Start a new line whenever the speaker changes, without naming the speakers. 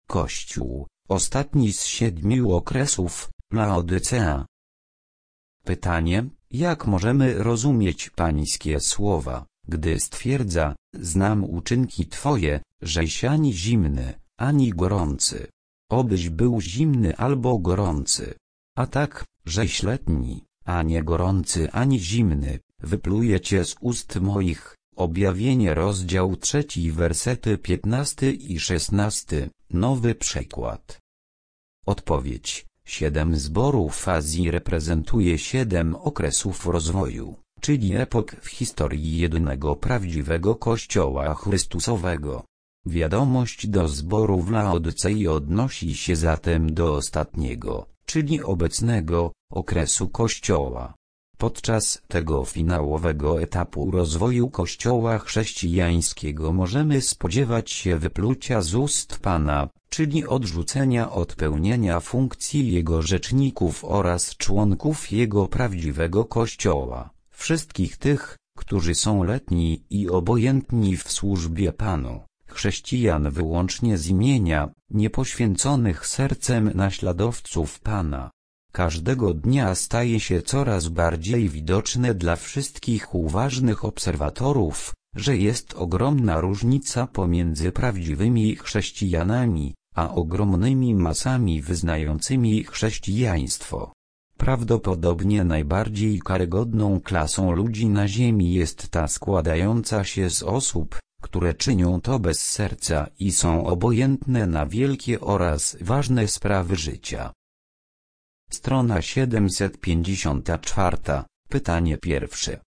Kościół, ostatni z 7 okresów, Laodycea. Pytanie, jak możemy rozumieć pańskie słowa, gdy stwierdza, znam uczynki Twoje, żeś ani zimny, ani gorący. Obyś był zimny albo gorący. A tak, żeś letni, a nie gorący ani zimny, wypluję Cię z ust moich. Objawienie rozdział 3 wersety 15 i 16, nowy przekład. Odpowiedź. 7 zborów Azji reprezentuje 7 okresów rozwoju, czyli epok w historii jedynego prawdziwego Kościoła Chrystusowego. Wiadomość do zboru w Laodycei odnosi się zatem do ostatniego, czyli obecnego, okresu Kościoła. Podczas tego finałowego etapu rozwoju Kościoła chrześcijańskiego możemy spodziewać się wyplucia z ust Pana, czyli odrzucenia od pełnienia funkcji Jego rzeczników oraz członków Jego prawdziwego Kościoła, wszystkich tych, którzy są letni i obojętni w służbie Panu, chrześcijan wyłącznie z imienia, niepoświęconych sercem naśladowców Pana. Każdego dnia staje się coraz bardziej widoczne dla wszystkich uważnych obserwatorów, że jest ogromna różnica pomiędzy prawdziwymi chrześcijanami, a ogromnymi masami wyznającymi chrześcijaństwo. Prawdopodobnie najbardziej karygodną klasą ludzi na ziemi jest ta składająca się z osób, które czynią to bez serca i są obojętne na wielkie oraz ważne sprawy życia. Strona 754, pytanie pierwsze.